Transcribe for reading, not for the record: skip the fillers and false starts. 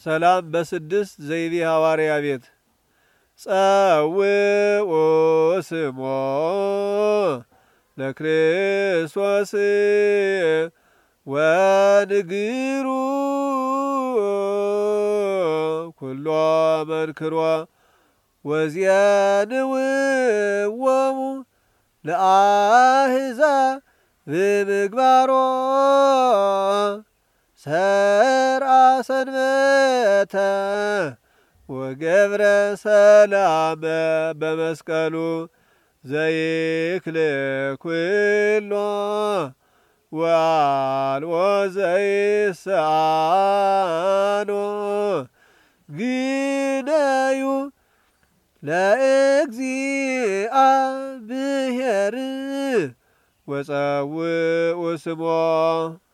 ሰላም በስድስት ዘይቤ ሐዋርያ ቤት ጸውዑ ስሞ ለክርስቶስ ወንግሩ ኩሎ መንክሮ ወዜንውዎሙ ለአሕዛብ ብምግባሮ ሰርዐ ሰንበተ ወገብረ ሰላመ በመስቀሉ ዘይክል ኩሎ ወአልቦ ዘይስአኖ ግነዩ ለእግዚአብሔር ወጸውዑ ስሞ